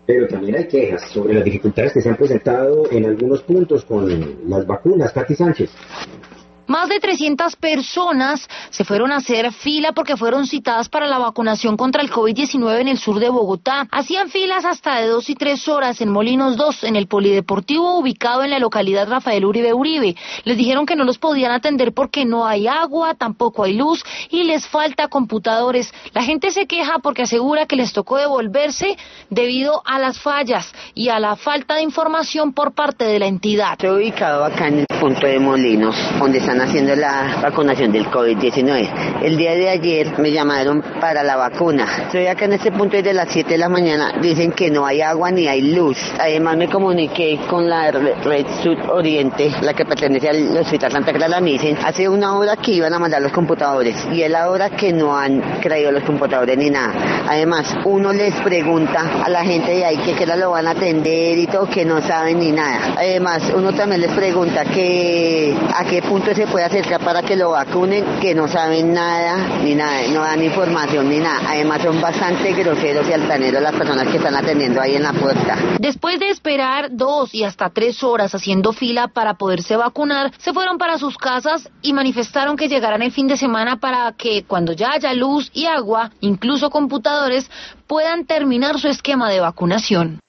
Pero también hay quejas sobre las dificultades que se han presentado en algunos puntos con las vacunas. Katy Sánchez. Más de 300 personas se fueron a hacer fila porque fueron citadas para la vacunación contra el COVID-19 en el sur de Bogotá. Hacían filas hasta de 2 y 3 horas en Molinos 2, en el polideportivo ubicado en la localidad Rafael Uribe Uribe. Les dijeron que no los podían atender porque no hay agua, tampoco hay luz y les falta computadores. La gente se queja porque asegura que les tocó devolverse debido a las fallas y a la falta de información por parte de la entidad. Estoy ubicado acá en el punto de Molinos, donde están haciendo la vacunación del COVID-19. El día de ayer me llamaron para la vacuna. Estoy acá en este punto desde las 7 de la mañana. Dicen que no hay agua ni hay luz. Además me comuniqué con la Red Sud Oriente, la que pertenece al Hospital Santa Clara. Me dicen hace una hora que iban a mandar los computadores y es la hora que no han traído los computadores ni nada. Además uno les pregunta a la gente de ahí que lo van a atender y todo, que no saben ni nada. Además uno también les pregunta a qué punto se puede acercar para que lo vacunen, que no saben nada, ni nada, no dan información ni nada. Además son bastante groseros y altaneros las personas que están atendiendo ahí en la puerta. Después de esperar 2 y hasta 3 horas haciendo fila para poderse vacunar, se fueron para sus casas y manifestaron que llegarán el fin de semana para que cuando ya haya luz y agua, incluso computadores, puedan terminar su esquema de vacunación.